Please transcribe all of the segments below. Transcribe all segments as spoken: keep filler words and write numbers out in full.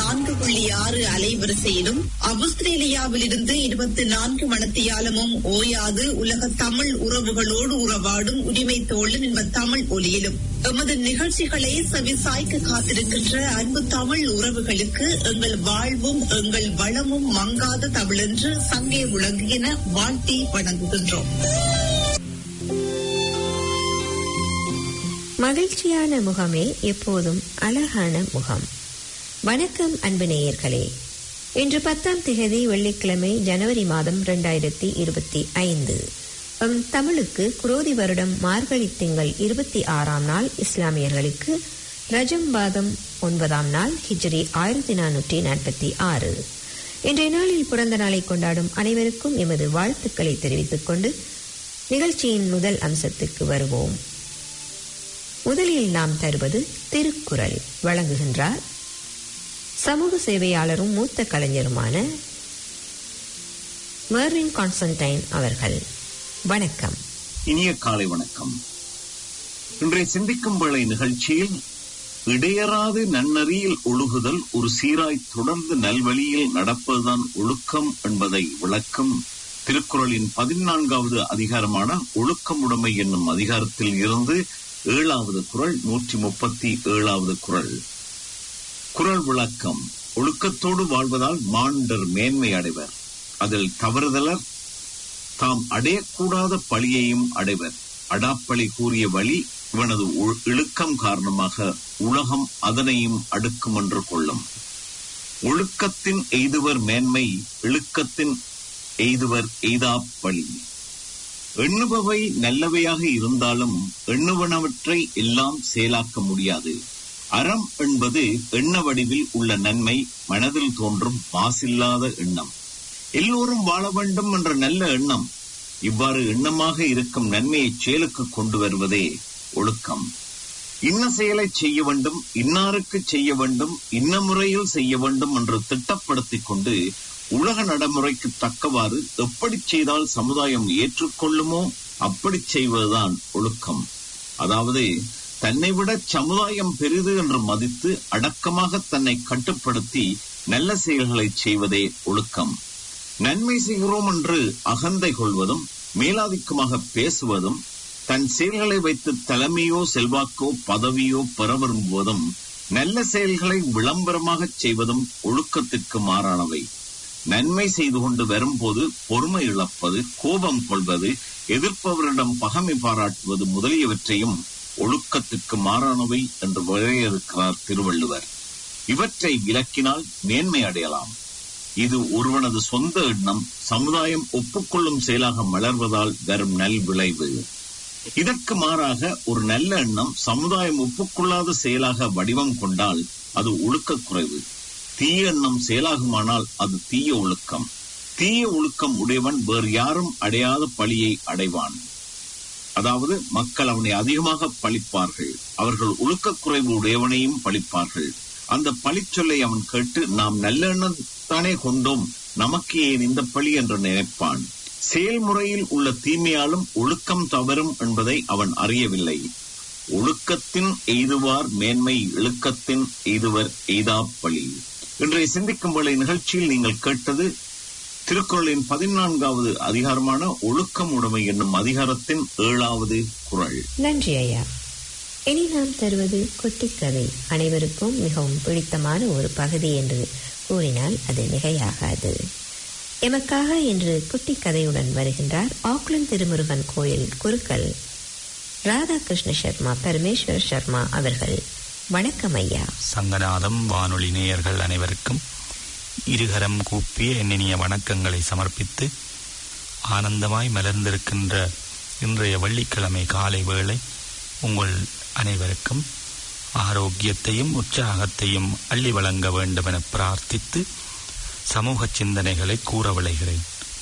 நான்கு புள்ளி ஆறு அலைவரிசையிலும் ஆஸ்திரேலியாவில் இருந்து இருபத்தி நான்கு மணித்தியாலமும் ஓயாது உலக தமிழ் உறவுகளோடு உறவாடும் உரிமை தோழன் என்ப தமிழ் ஒலியிலும் எமது நிகழ்ச்சிகளை செவிசாய்க்க காத்திருக்கின்ற அன்பு தமிழ் உறவுகளுக்கு எங்கள் வாழ்வும் எங்கள் வளமும் மங்காத தமிழென்று சங்கே விளங்குகின வாழ்த்தி வணங்குகின்றோம். மகிழ்ச்சியான முகமே எப்போதும் அழகான முகம். வணக்கம் அன்பு நேயர்களே. இன்று பத்தாம் திகதி வெள்ளிக்கிழமை ஜனவரி மாதம் இரண்டாயிரத்தி இருபத்தி ஐந்து. எம் தமிழுக்கு குரோதி வருடம் மார்கழி திங்கள் இருபத்தி ஆறாம் நாள், இஸ்லாமியர்களுக்கு ரஜம் மாதம் ஒன்பதாம் நாள், ஹிஜ்ரி ஆயிரத்தி நானூற்றி நாற்பத்தி ஆறு. இன்றைய நாளில் பிறந்த நாளை கொண்டாடும் அனைவருக்கும் எமது வாழ்த்துக்களை தெரிவித்துக் கொண்டு நிகழ்ச்சியின் முதல் அம்சத்துக்கு வருவோம். முதலில் நாம் தருவது திருக்குறள். வழங்குகின்றார் சமூக சேவையாளரும் மூத்த கலைஞருமான மெர்வின் கான்ஸ்டன்டைன் அவர்கள். வணக்கம். இனிய காலை வணக்கம். இன்றைய சிந்திக்கும் வேளை நிகழ்ச்சியில் இடையறாது நன்னறியில் ஒழுகுதல் ஒரு சீராய் தொடர்ந்து நல்வழியில் நடப்பதுதான் ஒழுக்கம் என்பதை விளக்கும் திருக்குறளின் பதினான்காவது அதிகாரமான ஒழுக்கமுடைமை என்னும் அதிகாரத்தில் இருந்து ஏழாவது குறள் நூற்றி முப்பத்தி ஏழாவது குறள். குறள் விளக்கம். ஒழுக்கத்தோடு வாழ்வதால் மாண்டர் மேன்மை அடைவர், அதில் தவறுதலர் தாம் அடையக்கூடாத பழியையும் அடைவர். அடாப்பழி கூறிய வழி இவனது இழுக்கம் காரணமாக உலகம் அதனையும் அடுக்கும் என்று கொள்ளும். ஒழுக்கத்தின் எய்துவர் மேன்மை, இழுக்கத்தின் எய்துவர் எய்தாப்பழி. எண்ணுபவை நல்லவையாக இருந்தாலும் எண்ணுவனவற்றை எல்லாம் செயலாக்க முடியாது. அறம் என்பது எண்ண வடிவில் உள்ள நன்மை, மனதில் தோன்றும் மாசில்லாத எண்ணம். எல்லோரும் வாழ வேண்டும் என்ற நல்ல எண்ணம். இவ்வாறு எண்ணமாக இருக்கும் நன்மையை செயலுக்கு கொண்டு வருவதே ஒழுக்கம். இன்ன செயலை செய்ய வேண்டும், இன்னாருக்கு செய்ய வேண்டும், இன்ன முறையில் செய்ய வேண்டும் என்று திட்டப்படுத்திக் கொண்டு உலக நடைமுறைக்கு தக்கவாறு எப்படி செய்தால் சமுதாயம் ஏற்றுக்கொள்ளுமோ அப்படி செய்வதுதான் ஒழுக்கம். அதாவது தன்னை விட சமுதாயம் பெரிது என்று மதித்து அடக்கமாக தன்னை கட்டுப்படுத்தி நல்ல செயல்களை செய்வதே ஒழுக்கம். நன்மை செய்கிறோம் என்று அகந்தை கொள்வதும் மேலாதிக்கமாக பேசுவதும் தன் செயல்களை வைத்து தலைமையோ செல்வாக்கோ பதவியோ பெற விரும்புவதும் நல்ல செயல்களை விளம்பரமாக செய்வதும் ஒழுக்கத்திற்கு மாறானவை. நன்மை செய்து கொண்டு வரும்போது பொறுமை இழப்பது, கோபம் கொள்வது, எதிர்ப்பவரிடம் பகைமை பாராட்டுவது முதலியவற்றையும் ஒழுக்கத்திற்கு மாறானவை என்று வரையறுக்கிறார் திருவள்ளுவர். இவற்றை விலக்கினால் மேன்மை அடையலாம். இது ஒருவனது சொந்த எண்ணம் சமுதாயம் ஒப்புக்கொள்ளும் செயலாக மலர்வதால் வரும் நல் விளைவு. இதற்கு மாறாக ஒரு நல்ல எண்ணம் சமுதாயம் ஒப்புக்கொள்ளாத செயலாக வடிவம் கொண்டால் அது ஒழுக்க குறைவு. தீய எண்ணம் செயலாகுமானால் அது தீய ஒழுக்கம். தீய ஒழுக்கம் உடையவன் வேறு யாரும் அடையாத பழியை அடைவான். அதாவது மக்கள் அவனை அதிகமாக பழிப்பார்கள். அவர்கள் ஒழுக்க குறைவு உடையவனையும் பழிப்பார்கள். அந்த பழிச்சொல்லை அவன் கேட்டு நாம் நல்ல எண்ணம் தானே கொண்டோம், நமக்கு ஏன் இந்த பழி என்று நினைப்பான். செயல்முறையில் உள்ள தீமையாலும் ஒழுக்கம் தவறும் என்பதை அவன் அறியவில்லை. ஒழுக்கத்தின் எய்துவார் மேன்மை, இழுக்கத்தின் எய்துவர் எய்தாப்பழி. இன்றைய சிந்திக்கும் வேளை நிகழ்ச்சியில் நீங்கள் கேட்டது திருக்குறளின் பதினான்காவது அதிகாரமான ஒழுக்கம் உடைமை என்னும் அதிகாரத்தின் ஏழாவது குறள். நன்றி ஐயா. இனி நாம் தருவது குட்டிக்கதை. அனைவருக்கும் மிகவும் பிடித்தமான ஒரு பகுதி என்று கூறினால் அது மிகையாகாது. எமக்காக இன்று குட்டிக்கதையுடன் வருகின்றார் ஆக்லண்ட் திருமுருகன் கோயில் குருக்கள் ராதாகிருஷ்ண சர்மா பரமேஸ்வர் சர்மா அவர்கள். வணக்கம் ஐயா. சங்கநாதம் வானொலி நேயர்கள் அனைவருக்கும் இருகரம் கூப்பிய எண்ணினிய வணக்கங்களை சமர்ப்பித்து ஆனந்தமாய் மலர்ந்திருக்கின்ற இன்றைய வெள்ளிக்கிழமை காலை வேளை உங்கள் அனைவருக்கும் ஆரோக்கியத்தையும் உற்சாகத்தையும் அள்ளி வழங்க வேண்டும் என பிரார்த்தித்து சமூக சிந்தனைகளை கூற விளைகிறேன்.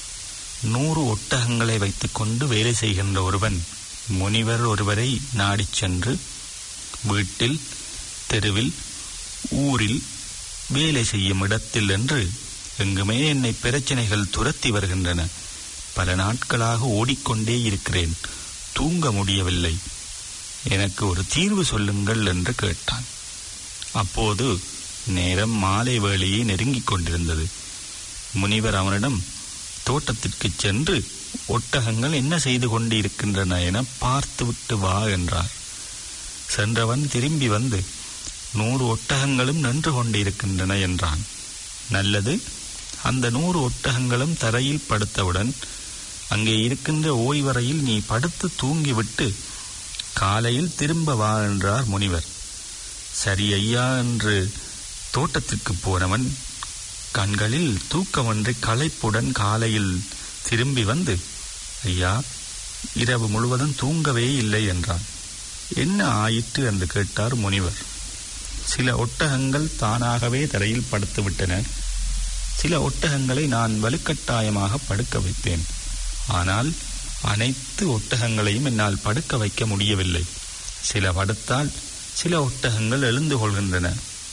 நூறு ஒட்டகங்களை வைத்துக்கொண்டு வேலை செய்கின்ற ஒருவன் முனிவர் ஒருவரை நாடிச் சென்று வீட்டில், தெருவில், ஊரில், வேலை செய்யும் இடத்தில் என்று எங்குமே என்னை பிரச்சனைகள் துரத்தி வருகின்றன. பல நாட்களாக ஓடிக்கொண்டே இருக்கிறேன், தூங்க முடியவில்லை, எனக்கு ஒரு தீர்வு சொல்லுங்கள் என்று கேட்டான். அப்போது நேரம் மாலை வேளையை நெருங்கிக் கொண்டிருந்தது. முனிவர் அவனிடம் தோட்டத்திற்கு சென்று ஒட்டகங்கள் என்ன செய்து கொண்டு இருக்கின்றன என பார்த்துவிட்டு வா என்றார். சென்றவன் திரும்பி வந்து நூறு ஒட்டகங்களும் நின்று கொண்டிருக்கின்றன என்றான். நல்லது, அந்த நூறு ஒட்டகங்களும் தரையில் படுத்தவுடன் அங்கே இருக்கின்ற ஓய்வறையில் நீ படுத்து தூங்கிவிட்டு காலையில் திரும்ப வா என்றார் முனிவர். சரி ஐயா என்று தோட்டத்திற்கு போனவன் கண்களில் தூக்கமன்றி களைப்புடன் காலையில் திரும்பி வந்து, ஐயா, இரவு முழுவதும் தூங்கவே இல்லை என்றான். என்ன ஆயிற்று என்று கேட்டார் முனிவர். சில ஒட்டகங்கள் தானாகவே தரையில் படுத்து விட்டன. சில ஒட்டகங்களை நான் வலுக்கட்டாயமாக படுக்க வைத்தேன். ஆனால் அனைத்து ஒட்டகங்களையும் என்னால் படுக்க வைக்க முடியவில்லை. சில படுத்தால் சில ஒட்டகங்கள் எழுந்து கொள்கின்றன.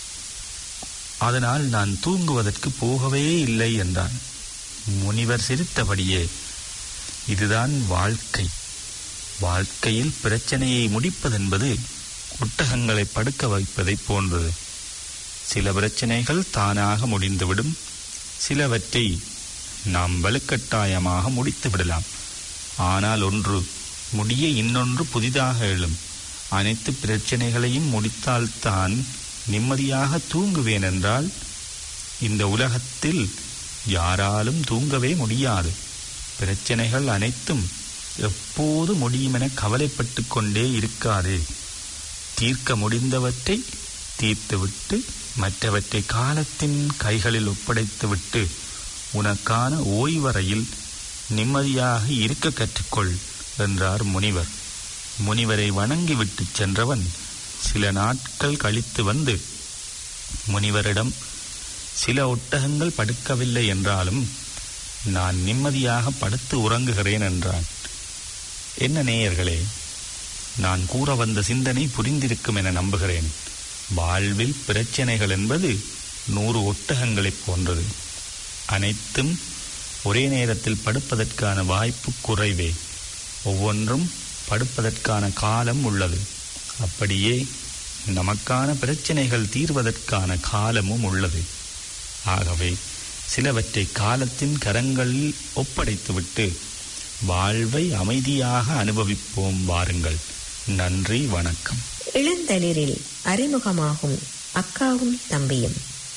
அதனால் நான் தூங்குவதற்கு போகவே இல்லை என்றான். முனிவர் சிரித்தபடியே, இதுதான் வாழ்க்கை. வாழ்க்கையில் பிரச்சனையை முடிப்பதென்பது ஒட்டகங்களை படுக்க வைப்பதை போன்றது. சில பிரச்சனைகள் தானாக முடிந்துவிடும், சிலவற்றை நாம் வலுக்கட்டாயமாக முடித்து விடலாம். ஆனால் ஒன்று முடிய இன்னொன்று புதிதாக எழும். அனைத்து பிரச்சனைகளையும் முடித்தால்தான் நிம்மதியாக தூங்குவேன் என்றால் இந்த உலகத்தில் யாராலும் தூங்கவே முடியாது. பிரச்சனைகள் அனைத்தும் எப்போது முடியும் என கவலைப்பட்டு கொண்டே இருக்காதே. தீர்க்க முடிந்தவற்றை தீர்த்துவிட்டு மற்றவற்றை காலத்தின் கைகளில் ஒப்படைத்துவிட்டு உனக்கான ஓய்வறையில் நிம்மதியாக இருக்க கற்றுக்கொள் என்றார் முனிவர். முனிவரை வணங்கிவிட்டு சென்றவன் சில நாட்கள் கழித்து வந்து முனிவரிடம், சில ஒட்டகங்கள் படுக்கவில்லை என்றாலும் நான் நிம்மதியாக படுத்து உறங்குகிறேன் என்றான். என்ன நேயர்களே, நான் கூற வந்த சிந்தனை புரிந்திருக்கும் என நம்புகிறேன். வாழ்வில் பிரச்சனைகள் என்பது நூறு ஒட்டகங்களைப் போன்றது. அனைத்தும் ஒரே நேரத்தில் படுப்பதற்கான வாய்ப்பு குறைவே. ஒவ்வொன்றும் படுப்பதற்கான காலம் உள்ளது. அப்படியே நமக்கான பிரச்சனைகள் தீர்வதற்கான காலமும் உள்ளது. ஆகவே சிலவற்றை காலத்தின் கரங்களில் ஒப்படைத்துவிட்டு வாழ்வை அமைதியாக அனுபவிப்போம். வாருங்கள். நன்றி, வணக்கம். இளந்தளிரில் அறிமுகமாகும் அக்காவும் தம்பியும்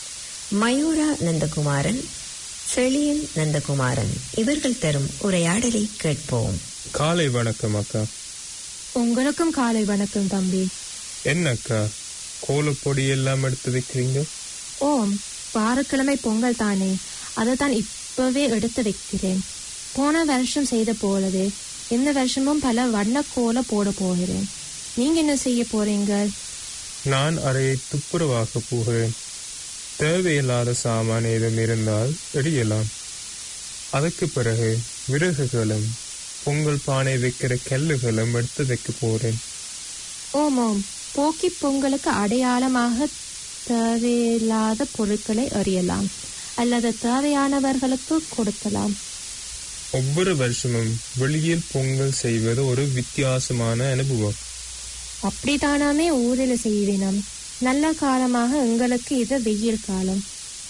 மயூரா நந்தகுமாரன், செழியன் நந்தகுமாரன் இவர்கள் தரும் உரையாடலை கேட்போம். காலை வணக்கம் அக்கா. உங்களுக்கும் காலை வணக்கம் தம்பி. என்ன அக்கா, கோலப்பொடி எல்லாம் எடுத்து வைக்கிறீங்க? ஓம், வாரக்கிழமை பொங்கல் தானே, அதை தான் இப்பவே எடுத்து வைக்கிறேன். போன வருஷம் செய்த போலவே இந்த வருஷமும் பல வண்ண கோல போட போகிறேன். நீங்க என்ன செய்ய போறீங்க? நான் அறையை துப்புரவாக்க போகிறேன். தேவையில்லாத சாமான் ஏதும் இருந்தால் எரியலாம். அதற்கு பிறகு விறகுகளும் பொங்கல் பானை வைக்கிற கல்லுகளும் எடுத்து வைக்க போறேன். ஓமோம், போக்கி பொங்கலுக்கு அடையாளமாக தேவையில்லாத பொருட்களை எறியலாம் அல்லது தேவையானவர்களுக்கு கொடுக்கலாம். ஒவ்வொரு வருஷமும் வெளியில் பொங்கல் செய்வது ஒரு வித்தியாசமான அனுபவம். அப்படித்தானாமே ஊரில் செய்வினம். நல்ல காலமாக எங்களுக்கு இது வெயில் காலம்.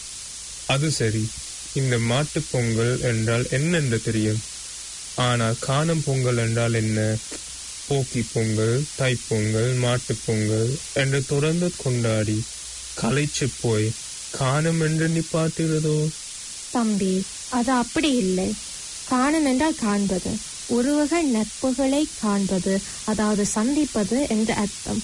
அது சரி, இந்த மாட்டு பொங்கல் என்றால் என்னென்று தெரியும். ஆனால் காணும் பொங்கல் என்றால் என்ன? போக்கி பொங்கல், தைப்பொங்கல், மாட்டு பொங்கல் என்று தொடர்ந்து கொண்டாடி களைச்சு போய் காணும் என்று நிப்பாட்டுகிறதோ? தம்பி, அது அப்படி இல்லை. காணும் என்றால் காண்பது, உறவுக நட்புகளை காண்பது, அதாவது சந்திப்பது என்ற அர்த்தம்.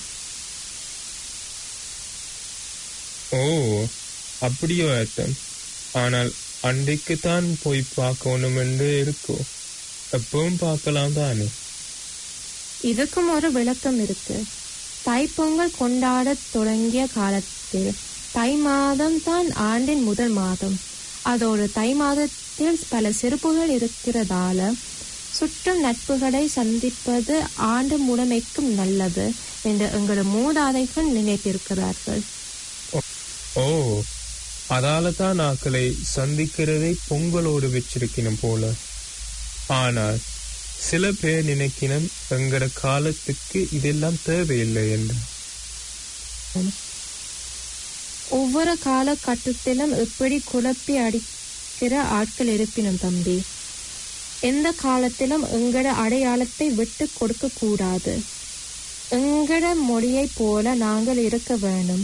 ஓ, அப்படியோ அர்த்தம். ஆனால் அன்றைக்குத்தான் போய் பார்க்கணும் என்று இருக்கோ? எப்பவும் பார்க்கலாம் தானே. இதுக்கும் ஒரு விளக்கம் இருக்கு. தைப்பொங்கல் கொண்டாட தொடங்கிய காலத்தில் தை மாதம் தான் ஆண்டின் முதல் மாதம். அதோடு தை மாதத்தில் பல சிறப்புகள் இருக்கிறதால சுற்றும் நட்புகளை சந்திப்பது ஆண்டு முழுமைக்கும் நல்லது என்று எங்களோட மூதாதைகள் நினைத்திருக்கிறார்கள். ஓ, அதால தான் ஆக்களை சந்திக்கிறதை பொங்கலோடு வச்சிருக்கணும் போல. ஆனால் சில பேர் நினைக்கணும் எங்கட காலத்துக்கு இதெல்லாம் தேவையில்லை என்று. ஒவ்வொரு காலகட்டத்திலும் எப்படி குழப்பி அடிக்கிற ஆட்கள் இருப்பினும் தம்பி, எந்த காலத்திலும் எங்கட அடையாளத்தை விட்டு கொடுக்க கூடாது. எங்கட மொழியை போல நாங்கள் இருக்க வேண்டும்.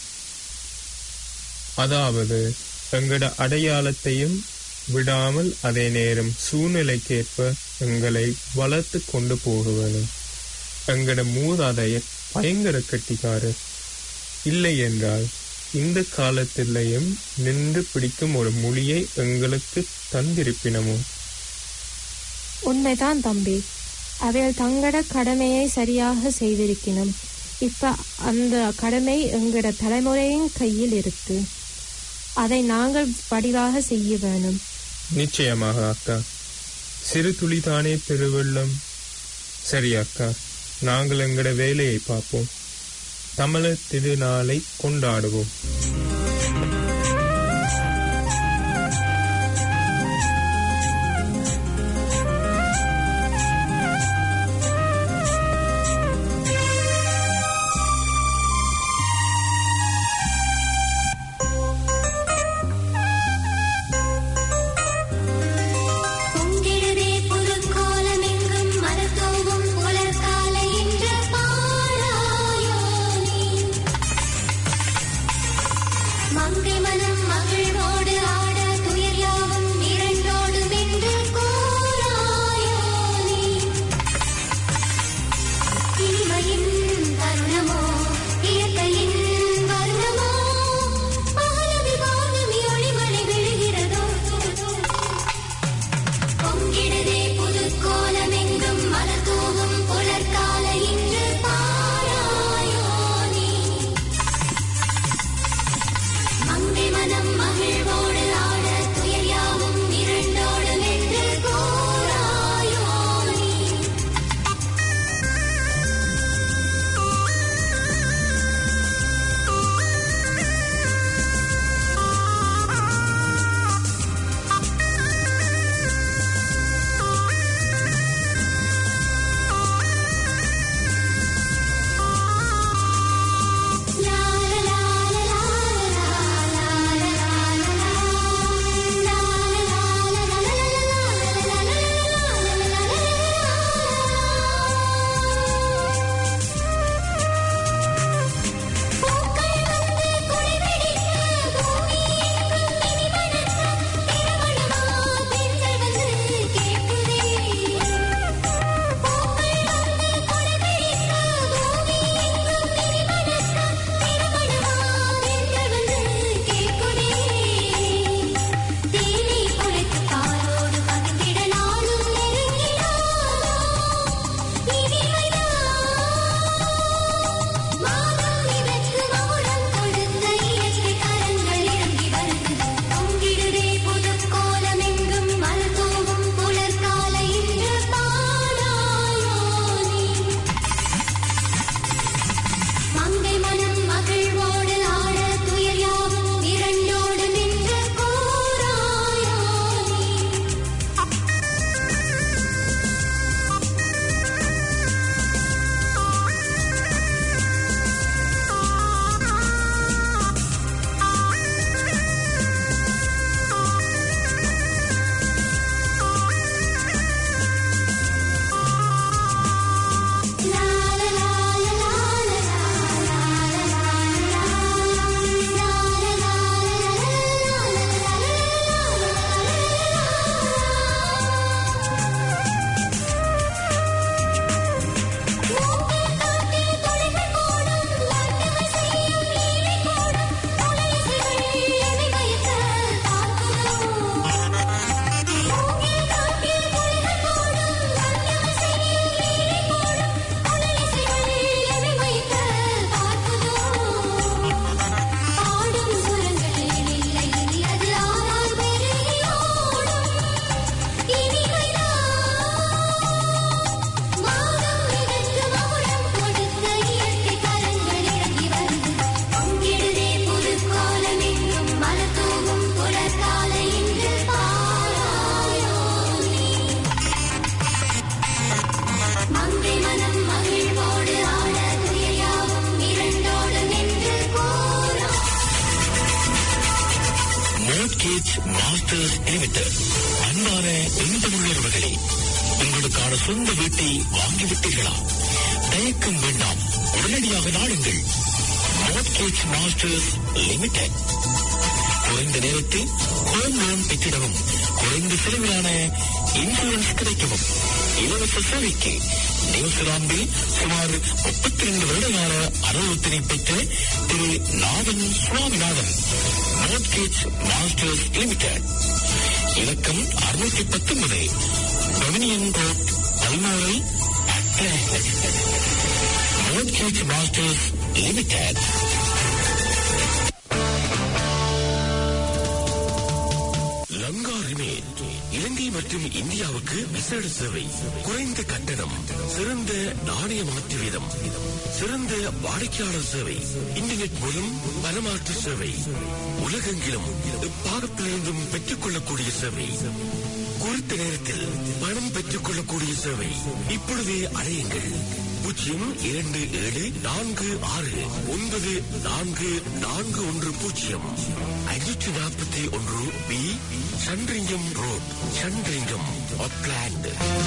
அதாவது எங்கட அடையாளத்தையும் விடாமல் அதே நேரம் சூழ்நிலைக்கேற்ப எங்களை வளர்த்து கொண்டு போக வேணும். எங்கட மூதாதையர் பயங்கர கட்டிக்காரர். இல்லை என்றால் இந்த காலத்திலையும் நின்று பிடிக்கும் ஒரு மொழியை எங்களுக்கு தந்திருப்பினமோ? உண்மைதான் தம்பி, அவைகள் தங்கட கடமையை சரியாக செய்திருக்கணும். இப்ப அந்த கடமை எங்கட தலைமுறையின் கையில் இருக்கு. அதை நாங்கள் வடிவாக செய்ய வேணும். நிச்சயமாக அக்கா. சிறு துளிதானே பெருவெள்ளம். சரி அக்கா, நாங்கள் எங்கட வேலையை பார்ப்போம். தமிழர் திருநாளை கொண்டாடுவோம். சொந்தமுள்ளவர்களே, உங்களுக்கான சொந்த வீட்டை வாங்கிவிட்டீர்களா? தயக்கம் வேண்டாம், உடனடியாக நாடுங்கள். Mortgage Masters Limited. குறைந்த நேரத்தில் ஹோம் லோன் பெற்றிடவும், குறைந்த செலவிலான இன்சூரன்ஸ் கிடைக்கவும். இலவச சேவைக்கு நியூசிலாந்தில் சுமார் முப்பத்தி இரண்டு வருடகால அனுபவத்தினை பெற்ற திரு Nathan Swaminathan. Mortgage Masters Limited. இலக்கம் அறுநூற்றி பத்தொன்பது Dominion Road, Balmoral. Mortgage Masters Limited. Lanka Remit Ilankai மற்றும் இந்தியாவுக்கு விசேட சேவை, குறைந்த கட்டணம், சிறந்த நாணய மாற்று வீதம், சிறந்த வாடிக்கையாளர் சேவை, இன்டர்நெட் மூலம் பணமாற்று சேவை, உலகெங்கிலும் எப்பாகத்திலிருந்தும் பெற்றுக் கொள்ளக்கூடிய சேவை, குறித்த நேரத்தில் பணம் பெற்றுக் கொள்ளக்கூடிய சேவை. இப்பொழுதே அழையுங்கள். பூஜ்ஜியம் இரண்டு ஏழு நான்கு ஆறு ஒன்பது நான்கு நான்கு ஒன்று பூஜ்ஜியம் ஐநூற்றி நாற்பத்தி ஒன்று B Sandringham Road, Sandringham, Auckland.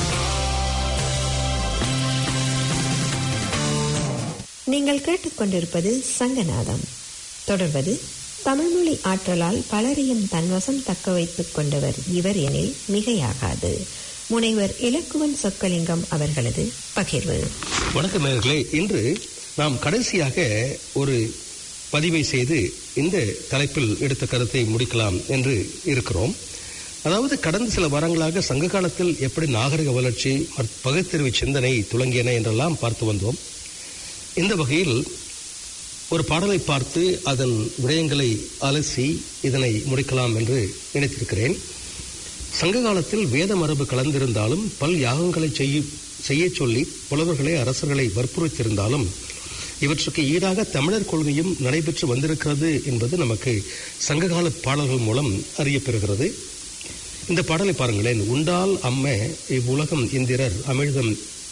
நீங்கள் கேட்டுக்கொண்டிருப்பது சங்கநாதம். தொடர்வது தமிழ்மொழி ஆற்றலால் பலரையும் தன்வசம் தக்க வைத்துக் கொண்டவர் இவர் எனில் மிகையாகாது. முனைவர் இலக்குவன் சொக்கலிங்கம் அவர்களது பகிர்வு. வணக்கம் நேயர்களே. இன்று நாம் கடைசியாக ஒரு பதிவை செய்து இந்த தலைப்பில் எடுத்த கருத்தை முடிக்கலாம் என்று இருக்கிறோம். அதாவது கடந்த சில வாரங்களாக சங்க காலத்தில் எப்படி நாகரிக வளர்ச்சி, பகுத்தறிவு சிந்தனை துளங்கியன என்றெல்லாம் பார்த்து வந்தோம். இந்த வகையில் ஒரு பாடலை பார்த்து அதன் விடயங்களை அலசி இதனை முடிக்கலாம் என்று நினைத்திருக்கிறேன். சங்க காலத்தில் வேத மரபு கலந்திருந்தாலும், பல் யாகங்களை செய்ய சொல்லி புலவர்களை அரசர்களை வற்புறுத்தியிருந்தாலும், இவற்றுக்கு ஈடாக தமிழர் கொள்கையும் நடைபெற்று வந்திருக்கிறது என்பது நமக்கு சங்ககால பாடல்கள் மூலம் அறியப்பெறுகிறது. இந்த பாடலை பாருங்களேன். உண்டால் அம்ம இவ்வுலகம் இந்திரர் அமிழ்தம்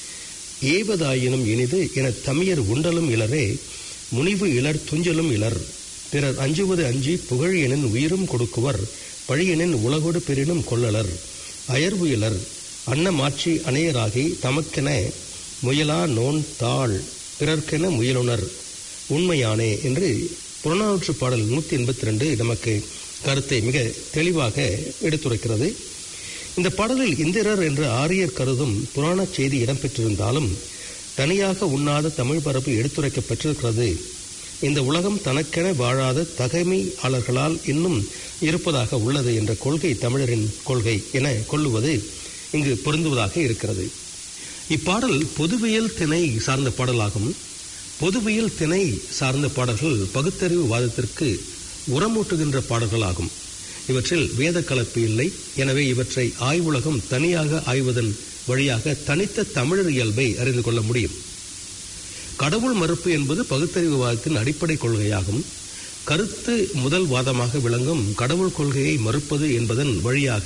ஏவதாயினும் இனிது என தமியர் உண்டலும் இலரே, முனிவு இலர் துஞ்சலும் இலர், பிறர் அஞ்சுவது அஞ்சி புகழ் எனின் உயிரும் கொடுக்குவர், பழியெனின் உலகோடு பெரினும் கொள்ளலர், அயர்வு இலர், அன்னமாட்சி அணையராகி தமக்கென முயலா நோன் தாள், பிறர்க்கென முயலுணர் உண்மையானே என்று புறநானூற்று பாடல் நூத்தி எண்பத்தி ரெண்டு நமக்கு கருத்தை மிக தெளிவாக எடுத்துரைக்கிறது. இந்த பாடலில் இந்திரர் என்ற ஆரியர் கருதும் புராண செய்தி இடம்பெற்றிருந்தாலும் தனியாக உண்ணாத தமிழ் பரப்பு எடுத்துரைக்கப்பட்டிருக்கிறது. இந்த உலகம் தனக்கென வாழாத தகைமையாளர்களால் இன்னும் இருப்பதாக உள்ளது என்ற கொள்கை தமிழரின் கொள்கை என கொள்ளுவது இங்கு பொருந்துவதாக இருக்கிறது. இப்பாடல் பொதுவியல் திணை சார்ந்த பாடலாகும். பொதுவியல் திணை சார்ந்த பாடல்கள் பகுத்தறிவு வாதத்திற்கு உரமூட்டுகின்ற பாடல்களாகும். இவற்றில் வேத கலப்பு இல்லை. எனவே இவற்றை ஆய்வுலகம் தனியாக ஆய்வதன் வழியாக தனித்த தமிழர் இயல்பை அறிந்து கொள்ள முடியும். கடவுள் மறுப்பு என்பது பகுத்தறிவு வாதத்தின் அடிப்படை கொள்கையாகும். கருத்து முதல் வாதமாக விளங்கும் கடவுள் கொள்கையை மறுப்பது என்பதன் வழியாக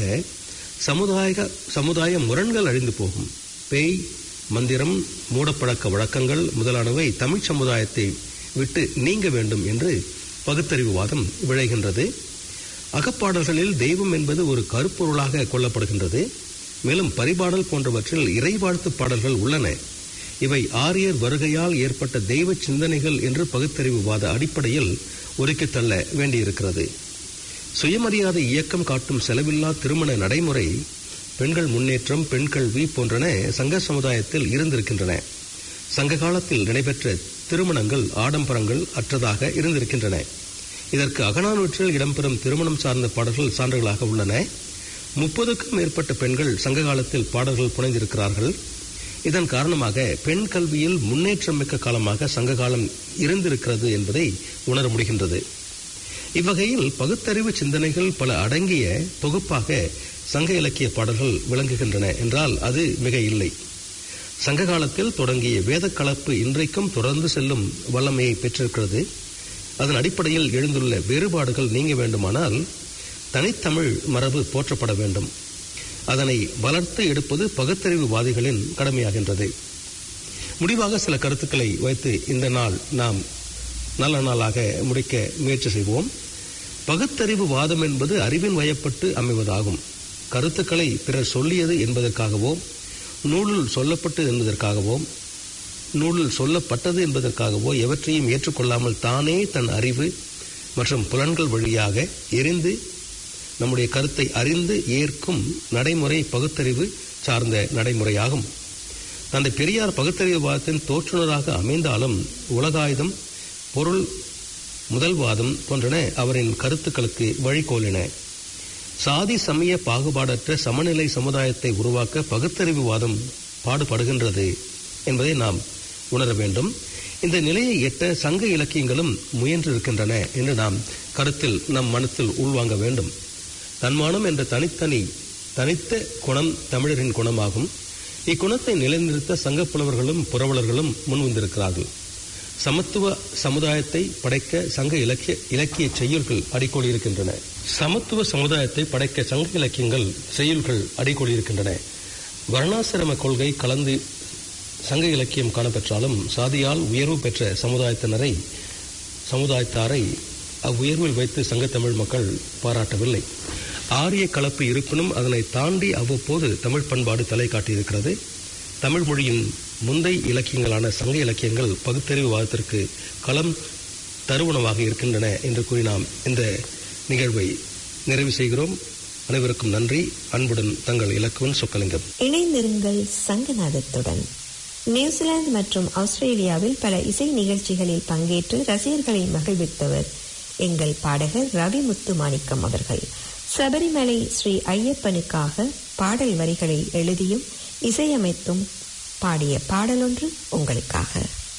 சமுதாய சமுதாய முரண்கள் அழிந்து போகும். பேய், மந்திரம், மூடப்பழக்க வழக்கங்கள் முதலானவை தமிழ் சமுதாயத்தை விட்டு நீங்க வேண்டும் என்று பகுத்தறிவுவாதம் விளைகின்றது. அகப்பாடல்களில் தெய்வம் என்பது ஒரு கருப்பொருளாக கொள்ளப்படுகின்றது. மேலும் பரிபாடல் போன்றவற்றில் இறைவாழ்த்து பாடல்கள் உள்ளன. இவை ஆரியர் வருகையால் ஏற்பட்ட தெய்வ சிந்தனைகள் என்று பகுத்தறிவுவாத அடிப்படையில் ஒதுக்கி தள்ள வேண்டியிருக்கிறது. சுயமரியாதை இயக்கம் காட்டும் செலவில்லா திருமண நடைமுறை, பெண்கள் முன்னேற்றம், பெண் கல்வி போன்றன சங்க சமுதாயத்தில் இருந்திருக்கின்றன. சங்க காலத்தில் நடைபெற்ற திருமணங்கள் ஆடம்பரங்கள் அற்றதாக இருந்திருக்கின்றன. இதற்கு அகநானூற்றில் இடம்பெறும் திருமணம் சார்ந்த பாடல்கள் சான்றுகளாக உள்ளன. முப்பதுக்கும் மேற்பட்ட பெண்கள் சங்க காலத்தில் பாடல்கள் புனைந்திருக்கிறார்கள். இதன் காரணமாக பெண் கல்வியில் முன்னேற்றம் மிக்க காலமாக சங்க காலம் இருந்திருக்கிறது என்பதை உணர முடிகின்றது. இவ்வகையில் பகுத்தறிவு சிந்தனைகள் பல அடங்கிய தொகுப்பாக சங்க இலக்கிய பாடல்கள் விளங்குகின்றன என்றால் அது மிக இல்லை. சங்க காலத்தில் தொடங்கிய வேத கலப்பு இன்றைக்கும் தொடர்ந்து செல்லும் வல்லமையை பெற்றிருக்கிறது. அதன் அடிப்படையில் எழுந்துள்ள வேறுபாடுகள் நீங்க வேண்டுமானால் தனித்தமிழ் மரபு போற்றப்பட வேண்டும். அதனை வளர்த்து எடுப்பது பகுத்தறிவுவாதிகளின் கடமையாகின்றது. முடிவாக சில கருத்துக்களை வைத்து இந்த நாள் நாம் நல்ல நாளாக முடிக்க முயற்சி செய்வோம். பகுத்தறிவு வாதம் என்பது அறிவின் வயப்பட்டு அமைவதாகும். கருத்துக்களை பிறர் சொல்லியது என்பதற்காகவோ நூலில் சொல்லப்பட்டு என்பதற்காகவோ நூலில் சொல்லப்பட்டது என்பதற்காகவோ எவற்றையும் ஏற்றுக்கொள்ளாமல் தானே தன் அறிவு மற்றும் புலன்கள் வழியாக எரிந்து நம்முடைய கருத்தை அறிந்து ஏற்கும் நடைமுறை பகுத்தறிவு சார்ந்த நடைமுறையாகும். தந்தை பெரியார் பகுத்தறிவுவாதத்தின் தோற்றுநராக அமைந்தாலும் உலகாயுதம், பொருள் முதல்வாதம் போன்றன அவரின் கருத்துக்களுக்கு வழிகோலின. சாதி சமய பாகுபாடற்ற சமநிலை சமுதாயத்தை உருவாக்க பகுத்தறிவுவாதம் பாடுபடுகின்றது என்பதை நாம் உணர வேண்டும். இந்த நிலையை எட்ட சங்க இலக்கியங்களும் முயன்றிருக்கின்றன என்று நாம் கருத்தில் நம் மனத்தில் உள்வாங்க வேண்டும். தன்மானம் என்ற தனித்தனி தனித்த குணம் தமிழரின் குணமாகும். இக்குணத்தை நிலைநிறுத்த சங்கப்புலவர்களும் புரவலர்களும் முன்வந்திருக்கிறார்கள். சமத்துவ சமுதாயத்தை படைக்க சங்க இலக்கிய இலக்கிய செய்யுள்கள் அடிக்கோடி இருக்கின்றன. சமத்துவ சமுதாயத்தை படைக்க சங்க இலக்கியங்கள் செய்யுள்கள் அடிக்கோடி இருக்கின்றன. வர்ணாசிரம கொள்கை கலந்து சங்க இலக்கியம் காணப்பெற்றாலும் சாதியால் உயர்வு பெற்ற சமுதாயத்தினரை சமுதாயத்தாரை அவ்வுயர்வில் வைத்து சங்கத்தமிழ் மக்கள் பாராட்டவில்லை. ஆரிய கலப்பு இருப்பினும் அதனை தாண்டி அவ்வப்போது தமிழ் பண்பாடு தலை காட்டியிருக்கிறது. தமிழ் மொழியின் முந்தை இலக்கியங்களான சங்க இலக்கியங்கள் பகுத்தறிவுவாதத்திற்கு களம் தருவனவாக இருக்கின்றன என்று கூறி நாம் இந்த நிகழ்வை நிறைவு செய்கிறோம். அனைவருக்கும் நன்றி. அன்புடன் தங்கள் இலக்குவன் சொக்கலிங்கம். இணைந்திருங்கள் சங்கநாதத்துடன். நியூசிலாந்து மற்றும் ஆஸ்திரேலியாவில் பல இசை நிகழ்ச்சிகளில் பங்கேற்று ரசிகர்களை மகிழ்வித்தவர் எங்கள் பாடகர் ரவி முத்து மாணிக்கம் அவர்கள். சபரிமலை ஸ்ரீ ஐயப்பனுக்காக பாடல் வரிகளை எழுதியும் இசையமைத்தும் பாடிய பாடலொன்று உங்களுக்காக.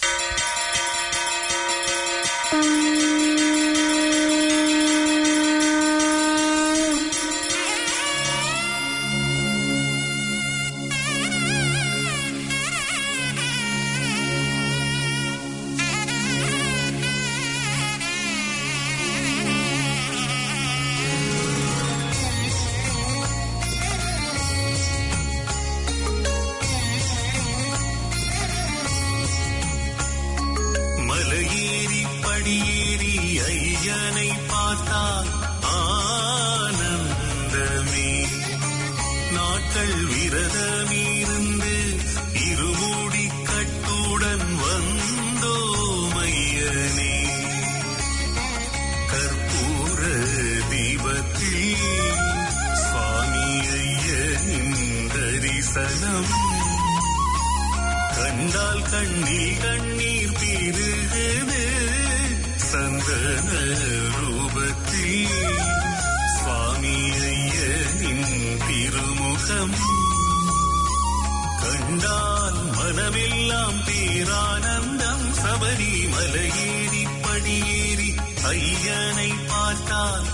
கண்டால் கண்ணீர் கண்ணீர் பெருகுது சந்தன ரூபத்தில் சுவாமி ஐயனின் திருமுகம் கண்டால் மனமெல்லாம் பேரானந்தம். சபரிமலையேறி படியேறி ஐயனை பார்த்தால்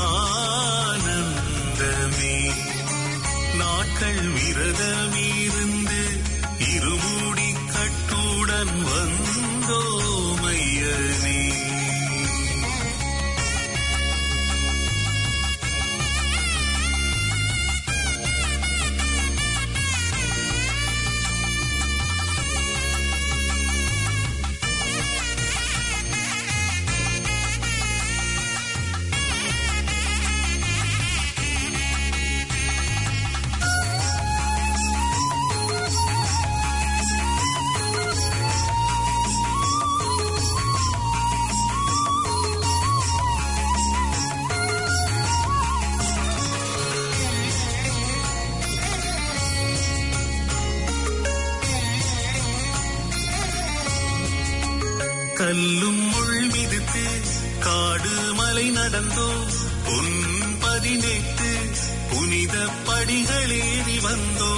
ஆனந்தமே. நாட்கள் விரதமிருந்து இருமூடி கட்டுடன் வந்தோமையனே. கல்லும் முள் மிதித்து காடு மலை நடந்தோ உன் பதினெட்டு புனித படிகளேறி வந்தோ.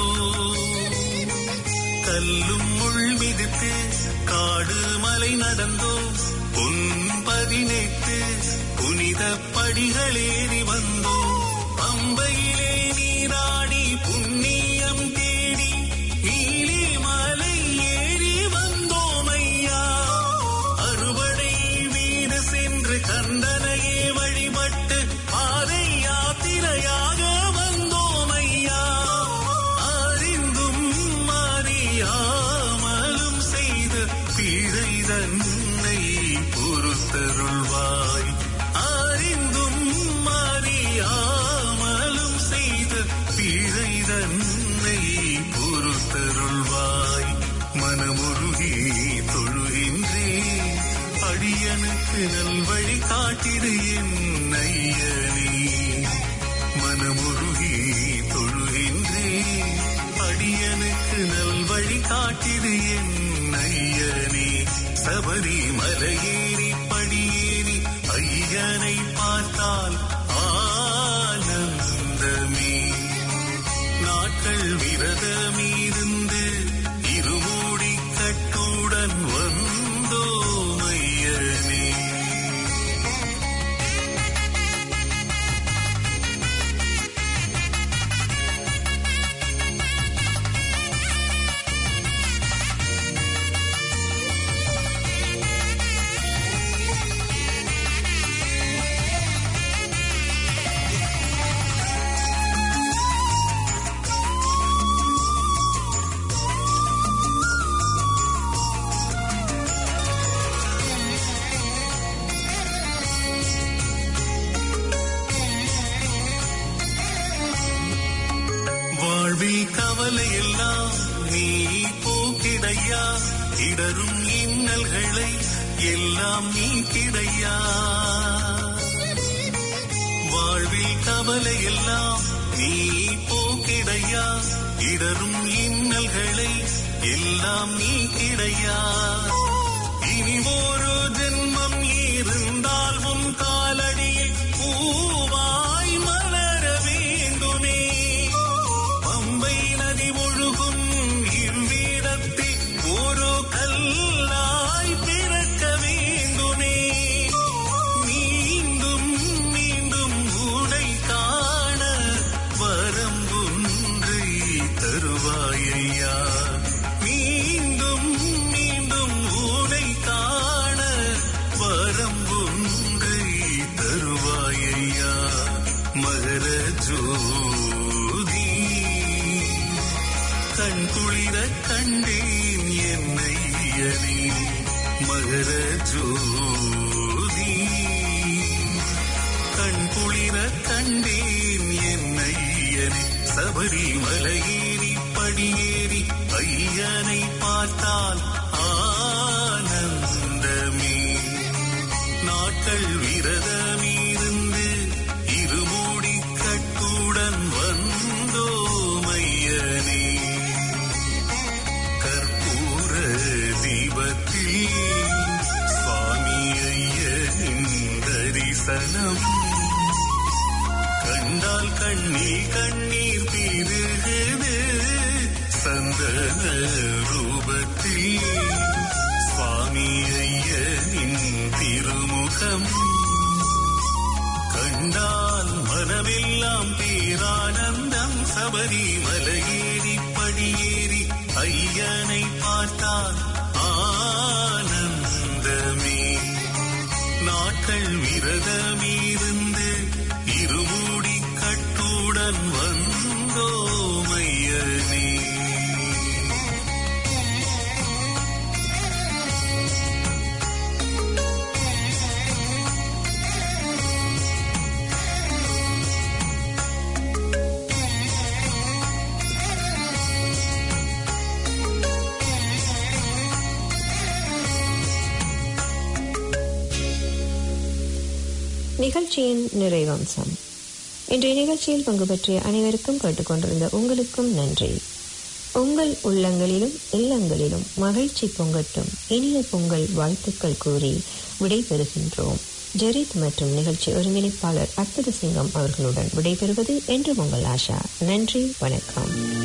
கல்லும் முள் மிதித்து காடு மலை நடந்தோ உன் பதினெட்டு புனித படிகளேறி வந்தோ. பம்பையிலே நீராடி புண்ணியம் தேடி நீலி மலை ஏறி வந்தோம் ஐயா. அறுபடை வீடு சென்று கந்தனையே வழிபட்டு பாதை யாத்திரையாக வந்தோம் ஐயா. அறிந்தும் அறியாமலும் செய்த பிழை தன்னை பொறுத்தருள்வாய். அறிந்தும் அறியாமலும் செய்த மனமுருகி தொழுகின்றேன் அடியனுக்கு நல்வழி காட்டிடு என் ஐயனே. மனமுருகி தொழுகின்றேன் அடியனுக்கு நல்வழி காட்டிடு என் ஐயனே. சபரிமலையேறி படியேறி ஐயனை பார்த்தால் ஆனந்தமே. நாட்கள் விரதமிருந்து இருமூடி கட்டுடன் வந்தோம் ஐயனே. வாழ்வில் கவலையெல்லாம் நீ போக்கிடையா, இடரும் இன்னல்களை எல்லாம் நீ கிடையா. வாழ்வில் கவலையெல்லாம் நீ போக்கிடையா, இடரும் இன்னல்களை எல்லாம் நீ கிடையா. இனி ஒரு ஜென்மம் இருந்தால் உன் காலடியில் பூவாய் மலர வேண்டுமே. பம்பை நதி ஒழுகும் இவ்விடத்தில் ஒரு கல்லாய் பிறக்க வேண்டுமே. மீண்டும் மீண்டும் உடை காண வரம் ஒன்றை தருவாயையா. மீண்டும் மீண்டும் உடை காண வரம் ஒன்றை தருவாயையா. மகர ஜோதி கண் குளிர கண்டேன் என்னையனே. மகர ஜோதி கண் குளிர கண்டேன் என்னையனே. சபரிமலையேறி படியேறி ஐயனை பார்த்தால் ஆனந்தமே. நாட்கள் விரதமிருந்து இருமூடி கட்டுடன் வந்தோம் ஐயனே. கற்பூர தீபத்தில் சுவாமி ஐயனின் தரிசனம் கண்டால் கண்ணீர் கண்ணீர் பெருகுது. சந்தன ரூபத்தில் சுவாமி ஐயனின் திருமுகம் கண்டால் மனமெல்லாம் பேரானந்தம். சபரிமலையேறி படியேறி ஐயனை பார்த்தால் ஆனந்தமே. நாட்கள் விரதமிருந்து இருமூடி கட்டுடன் வந்தோம் ஐயனே. நிகழ்ச்சியின் நிறைவம்சம். இன்றைய நிகழ்ச்சியில் பங்கு பற்றிய அனைவருக்கும் கேட்டுக்கொண்டிருந்த உங்களுக்கும் நன்றி. உங்கள் உள்ளங்களிலும் இல்லங்களிலும் மகிழ்ச்சி பொங்கட்டும். இனிய பொங்கல் வாழ்த்துக்கள் கூறி விடைபெறுகின்றோம். ஜெரித் மற்றும் நிகழ்ச்சி ஒருங்கிணைப்பாளர் அற்புத சிங்கம் அவர்களுடன் விடைபெறுவது என்று உங்கள் ஆஷா. நன்றி, வணக்கம்.